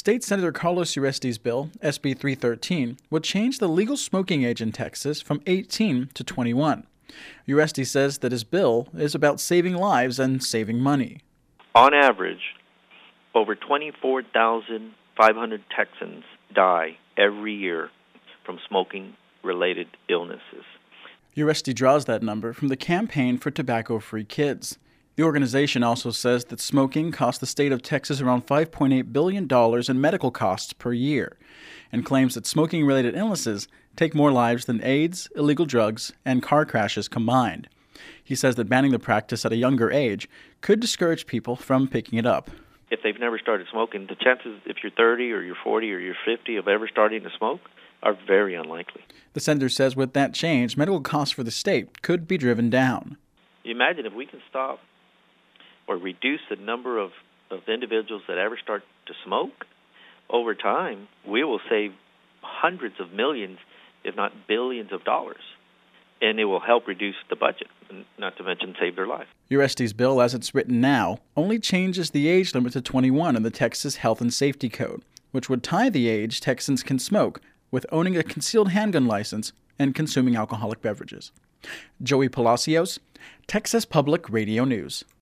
State Senator Carlos Uristi's bill, SB 313, would change the legal smoking age in Texas from 18 to 21. Uristi says that his bill is about saving lives and saving money. On average, over 24,500 Texans die every year from smoking-related illnesses. Uristi draws that number from the Campaign for Tobacco-Free Kids. The organization also says that smoking costs the state of Texas around $5.8 billion in medical costs per year, and claims that smoking-related illnesses take more lives than AIDS, illegal drugs, and car crashes combined. He says that banning the practice at a younger age could discourage people from picking it up. If they've never started smoking, the chances, if you're 30 or you're 40 or you're 50, of ever starting to smoke are very unlikely. The senator says with that change, medical costs for the state could be driven down. Imagine if we can stop or reduce the number of individuals that ever start to smoke. Over time, we will save hundreds of millions, if not billions of dollars. And it will help reduce the budget, not to mention save their life. Uristi's bill, as it's written now, only changes the age limit to 21 in the Texas Health and Safety Code, which would tie the age Texans can smoke with owning a concealed handgun license and consuming alcoholic beverages. Joey Palacios, Texas Public Radio News.